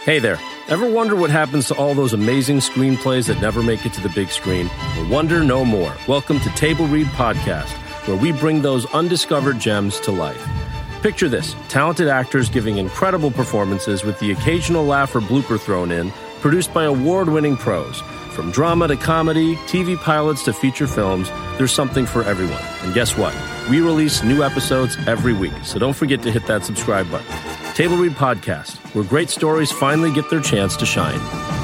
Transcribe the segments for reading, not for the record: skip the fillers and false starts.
Hey there. Ever wonder what happens to all those amazing screenplays that never make it to the big screen? Well, wonder no more. Welcome to Table Read Podcast, where we bring those undiscovered gems to life. Picture this, talented actors giving incredible performances with the occasional laugh or blooper thrown in, produced by award-winning pros. From drama to comedy, TV pilots to feature films, there's something for everyone. And guess what? We release new episodes every week, so don't forget to hit that subscribe button. Table Read Podcast, where great stories finally get their chance to shine.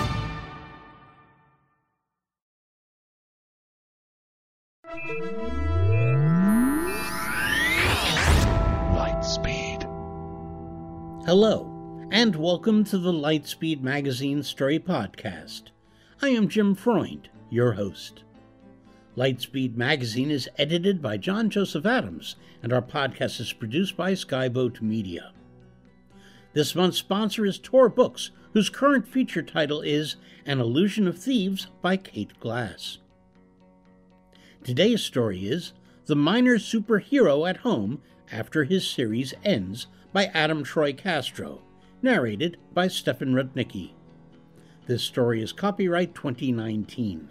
Lightspeed. Hello, and welcome to the Lightspeed Magazine Story Podcast. I am Jim Freund, your host. Lightspeed Magazine is edited by John Joseph Adams, and our podcast is produced by Skyboat Media. This month's sponsor is Tor Books, whose current feature title is An Illusion of Thieves by Kate Glass. Today's story is The Minor Superhero at Home After His Series Ends by Adam Troy Castro, narrated by Stefan Rudnicki. This story is copyright 2019.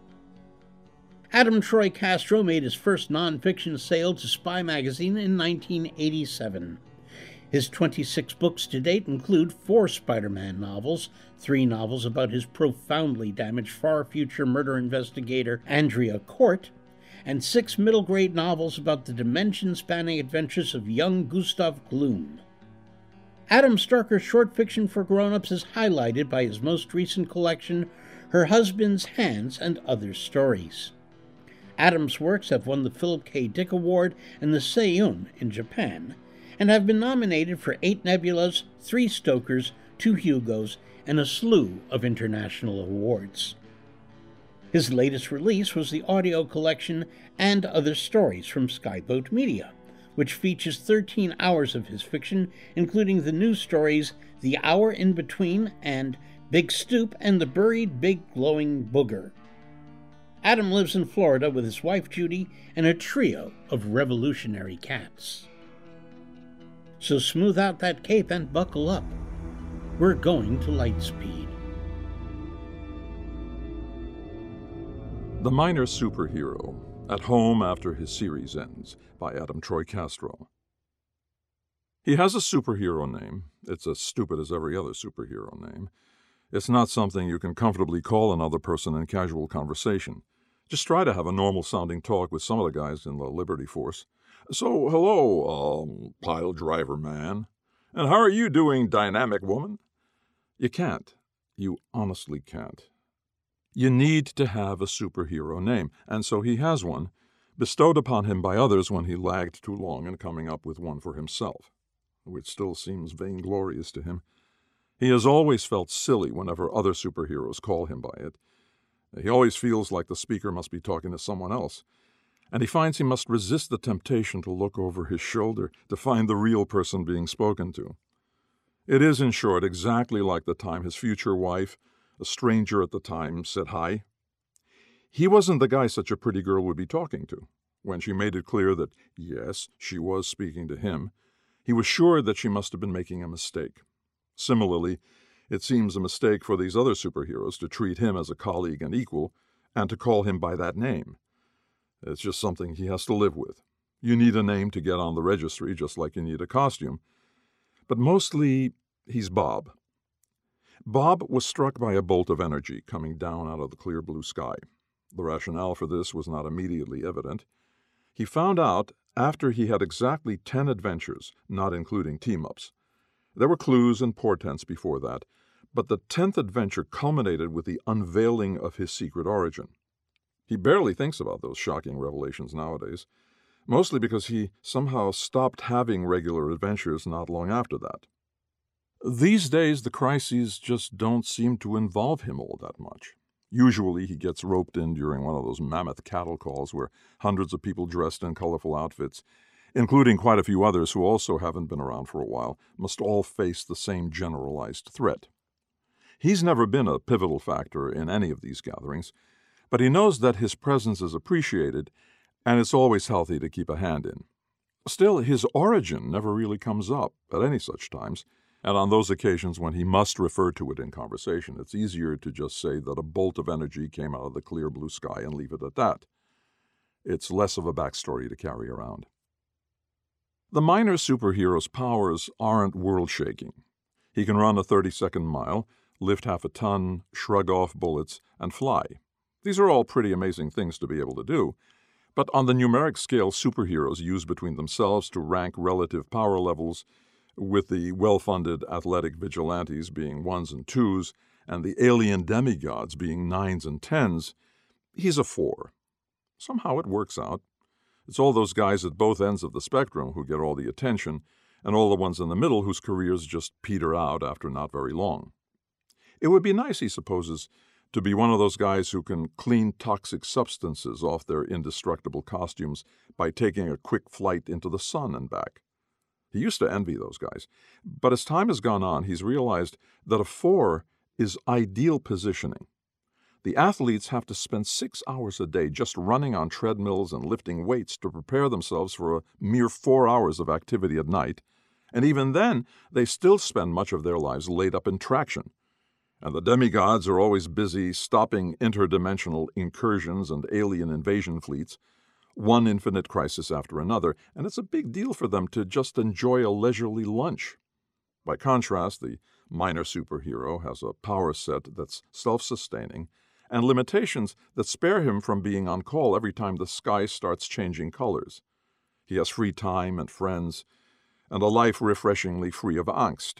Adam Troy Castro made his first nonfiction sale to Spy Magazine in 1987. His 26 books to date include 4 Spider-Man novels, 3 novels about his profoundly damaged far-future murder investigator Andrea Cort, and 6 middle-grade novels about the dimension-spanning adventures of young Gustav Gloom. Adam Starker's short fiction for grown-ups is highlighted by his most recent collection, Her Husband's Hands and Other Stories. Adam's works have won the Philip K. Dick Award and the Seiun in Japan, and have been nominated for 8 Nebulas, 3 Stokers, 2 Hugos, and a slew of international awards. His latest release was the audio collection And Other Stories from Skyboat Media, which features 13 hours of his fiction, including the new stories The Hour in Between and Big Stoop and the Buried Big Glowing Booger. Adam lives in Florida with his wife Judy and a trio of revolutionary cats. So smooth out that cape and buckle up. We're going to Lightspeed. The Minor Superhero at Home After His Series Ends by Adam Troy Castro. He has a superhero name. It's as stupid as every other superhero name. It's not something you can comfortably call another person in casual conversation. Just try to have a normal-sounding talk with some of the guys in the Liberty Force. So, hello, pile driver man. And how are you doing, dynamic woman? You can't. You honestly can't. You need to have a superhero name, and so he has one, bestowed upon him by others when he lagged too long in coming up with one for himself, which still seems vainglorious to him. He has always felt silly whenever other superheroes call him by it. He always feels like the speaker must be talking to someone else, and he finds he must resist the temptation to look over his shoulder to find the real person being spoken to. It is, in short, exactly like the time his future wife, a stranger at the time, said hi. He wasn't the guy such a pretty girl would be talking to. When she made it clear that, yes, she was speaking to him, he was sure that she must have been making a mistake. Similarly, it seems a mistake for these other superheroes to treat him as a colleague and equal, and to call him by that name. It's just something he has to live with. You need a name to get on the registry, just like you need a costume. But mostly, he's Bob. Bob was struck by a bolt of energy coming down out of the clear blue sky. The rationale for this was not immediately evident. He found out after he had exactly 10 adventures, not including team-ups. There were clues and portents before that, but the 10th adventure culminated with the unveiling of his secret origin. He barely thinks about those shocking revelations nowadays, mostly because he somehow stopped having regular adventures not long after that. These days, the crises just don't seem to involve him all that much. Usually he gets roped in during one of those mammoth cattle calls where hundreds of people dressed in colorful outfits, including quite a few others who also haven't been around for a while, must all face the same generalized threat. He's never been a pivotal factor in any of these gatherings, but he knows that his presence is appreciated, and it's always healthy to keep a hand in. Still, his origin never really comes up at any such times, And on those occasions when he must refer to it in conversation, it's easier to just say that a bolt of energy came out of the clear blue sky and leave it at that. It's less of a backstory to carry around. The minor superhero's powers aren't world-shaking. He can run a 30-second mile, lift half a ton, shrug off bullets, and fly. These are all pretty amazing things to be able to do, but on the numeric scale superheroes use between themselves to rank relative power levels, with the well-funded athletic vigilantes being 1s and 2s, and the alien demigods being 9s and 10s, he's a 4. Somehow it works out. It's all those guys at both ends of the spectrum who get all the attention, and all the ones in the middle whose careers just peter out after not very long. It would be nice, he supposes, to be one of those guys who can clean toxic substances off their indestructible costumes by taking a quick flight into the sun and back. He used to envy those guys, but as time has gone on, he's realized that a 4 is ideal positioning. The athletes have to spend 6 hours a day just running on treadmills and lifting weights to prepare themselves for a mere 4 hours of activity at night, and even then they still spend much of their lives laid up in traction. And the demigods are always busy stopping interdimensional incursions and alien invasion fleets, one infinite crisis after another, and it's a big deal for them to just enjoy a leisurely lunch. By contrast, the minor superhero has a power set that's self-sustaining and limitations that spare him from being on call every time the sky starts changing colors. He has free time and friends, and a life refreshingly free of angst.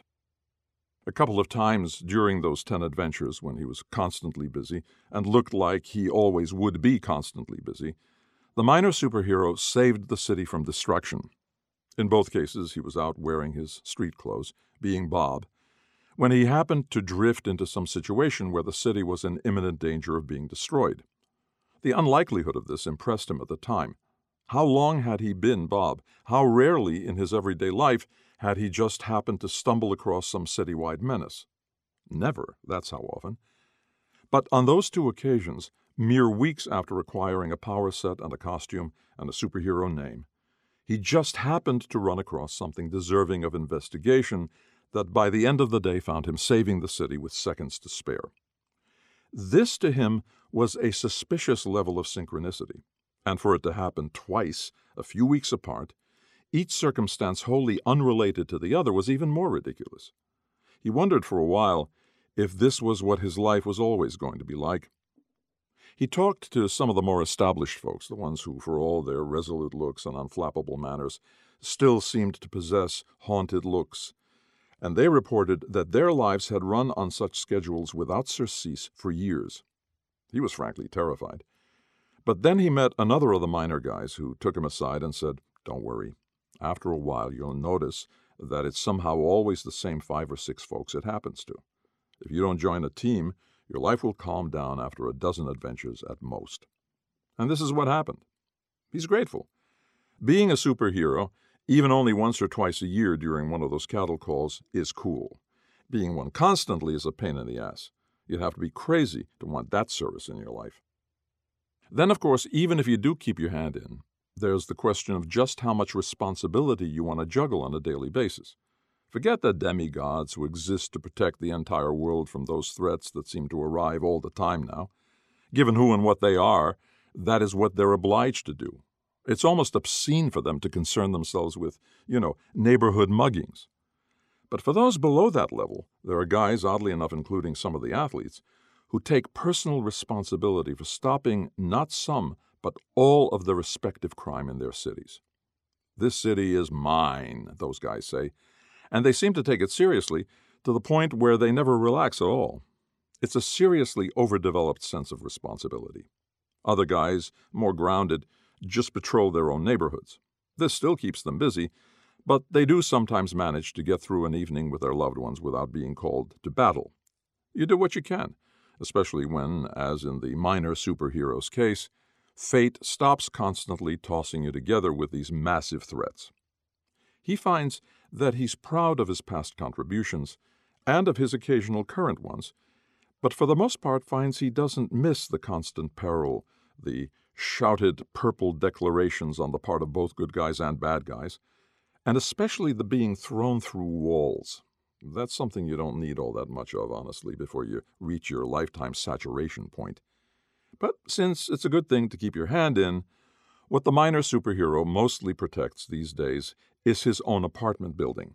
A couple of times during those 10 adventures when he was constantly busy and looked like he always would be constantly busy, the minor superhero saved the city from destruction. In both cases, he was out wearing his street clothes, being Bob, when he happened to drift into some situation where the city was in imminent danger of being destroyed. The unlikelihood of this impressed him at the time. How long had he been Bob? How rarely in his everyday life had he just happened to stumble across some citywide menace? Never, that's how often. But on those 2 occasions, mere weeks after acquiring a power set and a costume and a superhero name, he just happened to run across something deserving of investigation that by the end of the day found him saving the city with seconds to spare. This to him was a suspicious level of synchronicity, and for it to happen twice, a few weeks apart, each circumstance wholly unrelated to the other, was even more ridiculous. He wondered for a while if this was what his life was always going to be like. He talked to some of the more established folks, the ones who, for all their resolute looks and unflappable manners, still seemed to possess haunted looks, and they reported that their lives had run on such schedules without surcease for years. He was frankly terrified. But then he met another of the minor guys who took him aside and said, "Don't worry. After a while, you'll notice that it's somehow always the same 5 or 6 folks it happens to. If you don't join a team, your life will calm down after a dozen adventures at most." And this is what happened. He's grateful. Being a superhero, even only once or twice a year during one of those cattle calls, is cool. Being one constantly is a pain in the ass. You'd have to be crazy to want that service in your life. Then, of course, even if you do keep your hand in, there's the question of just how much responsibility you want to juggle on a daily basis. Forget the demigods who exist to protect the entire world from those threats that seem to arrive all the time now. Given who and what they are, that is what they're obliged to do. It's almost obscene for them to concern themselves with, neighborhood muggings. But for those below that level, there are guys, oddly enough including some of the athletes, who take personal responsibility for stopping not some, but all of the respective crime in their cities. This city is mine, those guys say, and they seem to take it seriously to the point where they never relax at all. It's a seriously overdeveloped sense of responsibility. Other guys, more grounded, just patrol their own neighborhoods. This still keeps them busy, but they do sometimes manage to get through an evening with their loved ones without being called to battle. You do what you can, especially when, as in the minor superhero's case, fate stops constantly tossing you together with these massive threats. He finds that he's proud of his past contributions and of his occasional current ones, but for the most part finds he doesn't miss the constant peril, the shouted purple declarations on the part of both good guys and bad guys, and especially the being thrown through walls. That's something you don't need all that much of, honestly, before you reach your lifetime saturation point. But since it's a good thing to keep your hand in, what the minor superhero mostly protects these days is his own apartment building.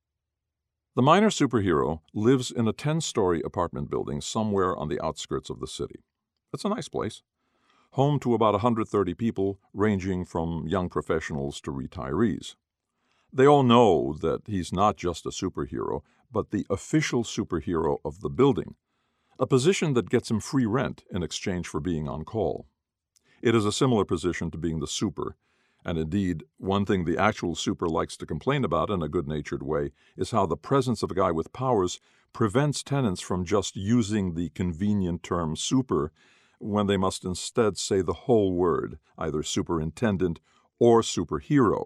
The minor superhero lives in a 10-story apartment building somewhere on the outskirts of the city. It's a nice place, home to about 130 people, ranging from young professionals to retirees. They all know that he's not just a superhero, but the official superhero of the building, a position that gets him free rent in exchange for being on call. It is a similar position to being the super, and indeed, one thing the actual super likes to complain about in a good-natured way is how the presence of a guy with powers prevents tenants from just using the convenient term super when they must instead say the whole word, either superintendent or superhero.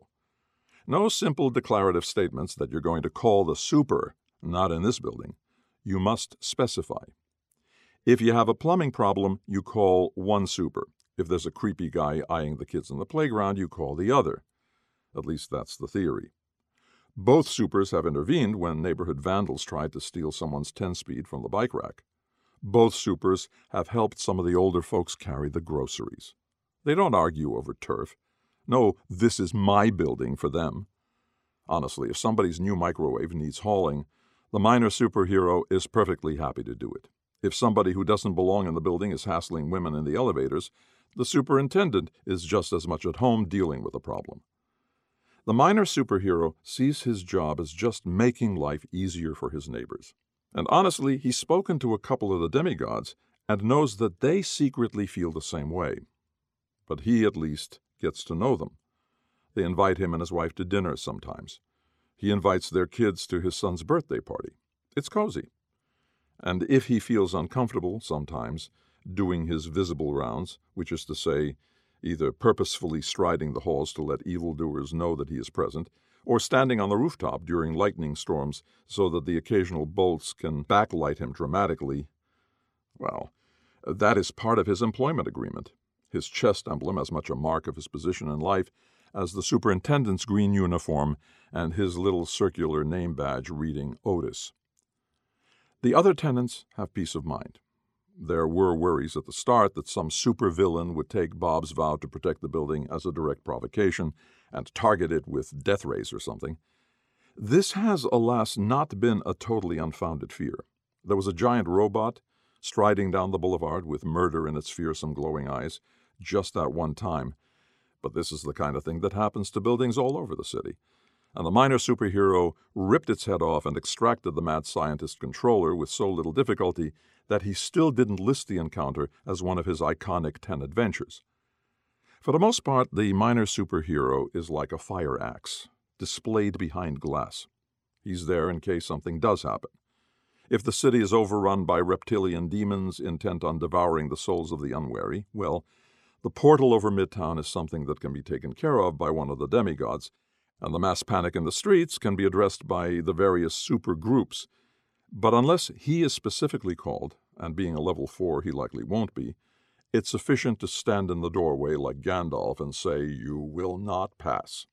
No simple declarative statements that you're going to call the super, not in this building. You must specify. If you have a plumbing problem, you call one super. If there's a creepy guy eyeing the kids on the playground, you call the other. At least that's the theory. Both supers have intervened when neighborhood vandals tried to steal someone's 10-speed from the bike rack. Both supers have helped some of the older folks carry the groceries. They don't argue over turf. No, this is my building for them. Honestly, if somebody's new microwave needs hauling, the minor superhero is perfectly happy to do it. If somebody who doesn't belong in the building is hassling women in the elevators, the superintendent is just as much at home dealing with the problem. The minor superhero sees his job as just making life easier for his neighbors. And honestly, he's spoken to a couple of the demigods and knows that they secretly feel the same way. But he, at least, gets to know them. They invite him and his wife to dinner sometimes. He invites their kids to his son's birthday party. It's cozy. And if he feels uncomfortable sometimes doing his visible rounds, which is to say, either purposefully striding the halls to let evildoers know that he is present, or standing on the rooftop during lightning storms so that the occasional bolts can backlight him dramatically, well, that is part of his employment agreement, his chest emblem as much a mark of his position in life as the superintendent's green uniform and his little circular name badge reading Otis. The other tenants have peace of mind. There were worries at the start that some supervillain would take Bob's vow to protect the building as a direct provocation and target it with death rays or something. This has, alas, not been a totally unfounded fear. There was a giant robot striding down the boulevard with murder in its fearsome glowing eyes just that one time. But this is the kind of thing that happens to buildings all over the city. And the minor superhero ripped its head off and extracted the mad scientist controller with so little difficulty that he still didn't list the encounter as one of his iconic 10 adventures. For the most part, the minor superhero is like a fire axe, displayed behind glass. He's there in case something does happen. If the city is overrun by reptilian demons intent on devouring the souls of the unwary, well, the portal over Midtown is something that can be taken care of by one of the demigods, and the mass panic in the streets can be addressed by the various super groups. But unless he is specifically called, and being a level 4 he likely won't be, it's sufficient to stand in the doorway like Gandalf and say, "You will not pass."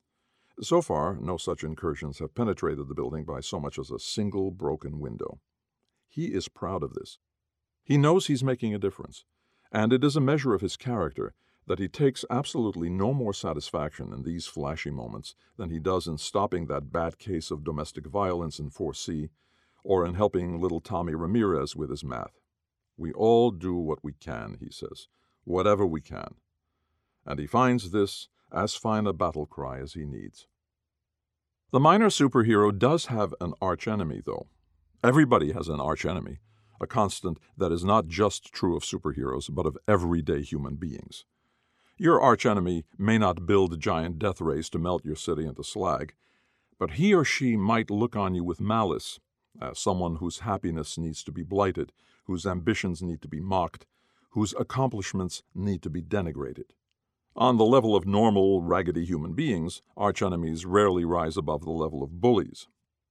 So far, no such incursions have penetrated the building by so much as a single broken window. He is proud of this. He knows he's making a difference, and it is a measure of his character that he takes absolutely no more satisfaction in these flashy moments than he does in stopping that bad case of domestic violence in 4C or in helping little Tommy Ramirez with his math. We all do what we can, he says, whatever we can. And he finds this as fine a battle cry as he needs. The minor superhero does have an archenemy, though. Everybody has an archenemy, a constant that is not just true of superheroes, but of everyday human beings. Your archenemy may not build giant death rays to melt your city into slag, but he or she might look on you with malice, as someone whose happiness needs to be blighted, whose ambitions need to be mocked, whose accomplishments need to be denigrated. On the level of normal, raggedy human beings, archenemies rarely rise above the level of bullies.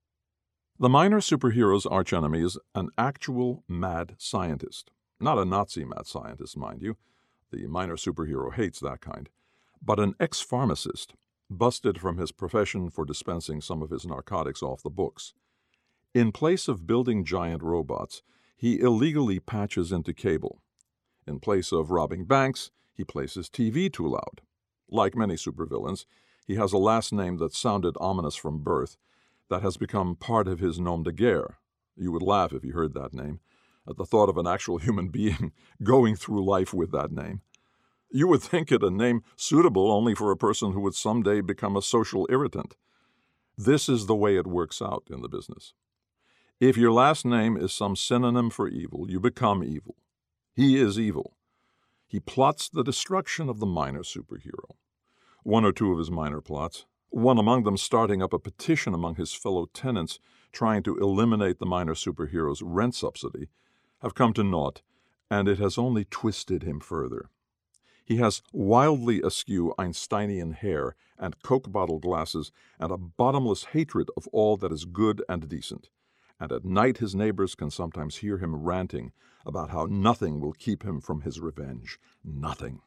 The minor superhero's archenemy is an actual mad scientist. Not a Nazi mad scientist, mind you. The minor superhero hates that kind. But an ex-pharmacist, busted from his profession for dispensing some of his narcotics off the books. In place of building giant robots, he illegally patches into cable. In place of robbing banks, he places TV too loud. Like many supervillains, he has a last name that sounded ominous from birth, that has become part of his nom de guerre. You would laugh if you heard that name, at the thought of an actual human being going through life with that name. You would think it a name suitable only for a person who would someday become a social irritant. This is the way it works out in the business. If your last name is some synonym for evil, you become evil. He is evil. He plots the destruction of the minor superhero. One or two of his minor plots, one among them starting up a petition among his fellow tenants trying to eliminate the minor superhero's rent subsidy, have come to naught, and it has only twisted him further. He has wildly askew Einsteinian hair and Coke bottle glasses and a bottomless hatred of all that is good and decent. And at night his neighbors can sometimes hear him ranting about how nothing will keep him from his revenge. Nothing.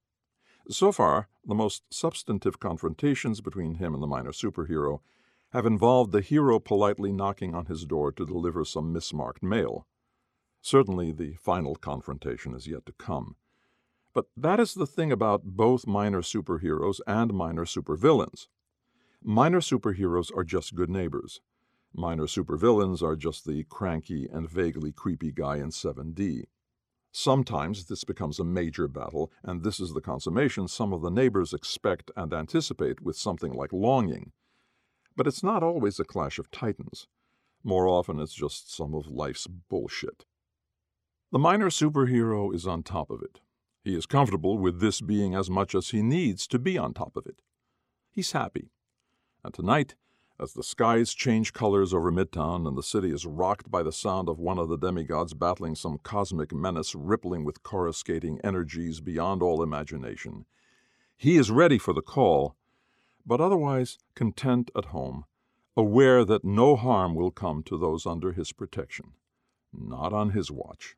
So far, the most substantive confrontations between him and the minor superhero have involved the hero politely knocking on his door to deliver some mismarked mail. Certainly the final confrontation is yet to come. But that is the thing about both minor superheroes and minor supervillains. Minor superheroes are just good neighbors. Minor supervillains are just the cranky and vaguely creepy guy in 7D. Sometimes this becomes a major battle, and this is the consummation some of the neighbors expect and anticipate with something like longing. But it's not always a clash of titans. More often it's just some of life's bullshit. The minor superhero is on top of it. He is comfortable with this being as much as he needs to be on top of it. He's happy. And tonight, as the skies change colors over Midtown and the city is rocked by the sound of one of the demigods battling some cosmic menace rippling with coruscating energies beyond all imagination, he is ready for the call, but otherwise content at home, aware that no harm will come to those under his protection. Not on his watch.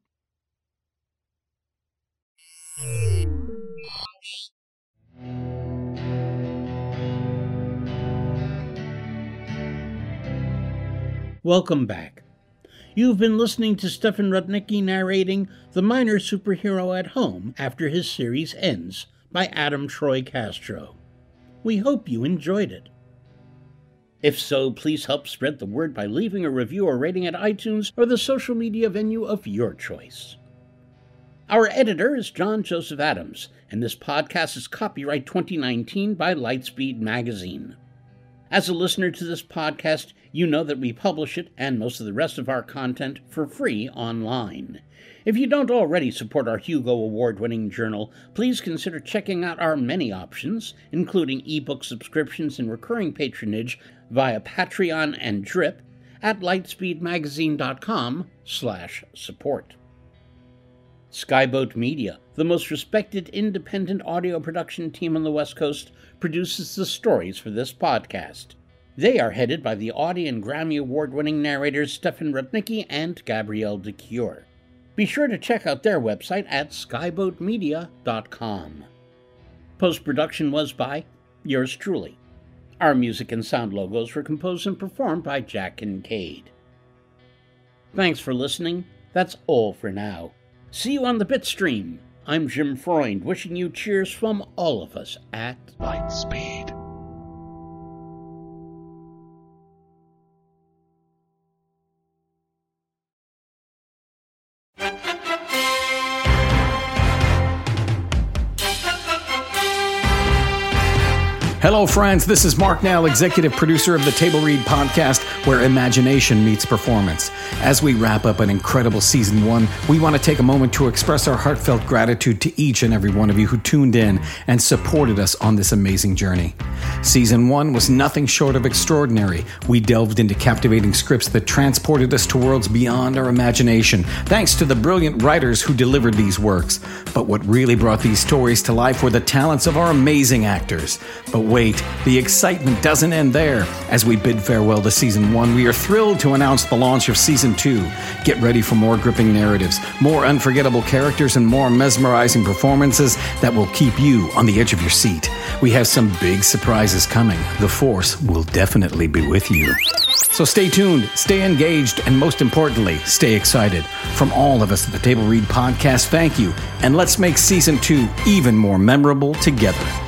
Welcome back. You've been listening to Stefan Rudnicki narrating The Minor Superhero at Home After His Series Ends by Adam Troy Castro. We hope you enjoyed it. If so, please help spread the word by leaving a review or rating at iTunes or the social media venue of your choice. Our editor is John Joseph Adams, and this podcast is copyright 2019 by Lightspeed Magazine. As a listener to this podcast, you know that we publish it and most of the rest of our content for free online. If you don't already support our Hugo Award-winning journal, please consider checking out our many options, including ebook subscriptions and recurring patronage via Patreon and Drip at lightspeedmagazine.com/support. Skyboat Media, the most respected independent audio production team on the West Coast, produces the stories for this podcast. They are headed by the Audie and Grammy Award-winning narrators Stefan Rudnicki and Gabrielle de Cure. Be sure to check out their website at skyboatmedia.com. Post-production was by yours truly. Our music and sound logos were composed and performed by Jack Kincaid. Thanks for listening. That's all for now. See you on the Bitstream. I'm Jim Freund, wishing you cheers from all of us at Lightspeed. Hello, friends. This is Mark Nell, executive producer of the Table Read podcast, where imagination meets performance. As we wrap up an incredible season 1, we want to take a moment to express our heartfelt gratitude to each and every one of you who tuned in and supported us on this amazing journey. Season 1 was nothing short of extraordinary. We delved into captivating scripts that transported us to worlds beyond our imagination, thanks to the brilliant writers who delivered these works. But what really brought these stories to life were the talents of our amazing actors. But wait, the excitement doesn't end there. As we bid farewell to Season 1, we are thrilled to announce the launch of Season 2. Get ready for more gripping narratives, more unforgettable characters, and more mesmerizing performances that will keep you on the edge of your seat. We have some big surprises coming. The Force will definitely be with you. So stay tuned, stay engaged, and most importantly, stay excited. From all of us at the Table Read Podcast, thank you, and let's make Season 2 even more memorable together.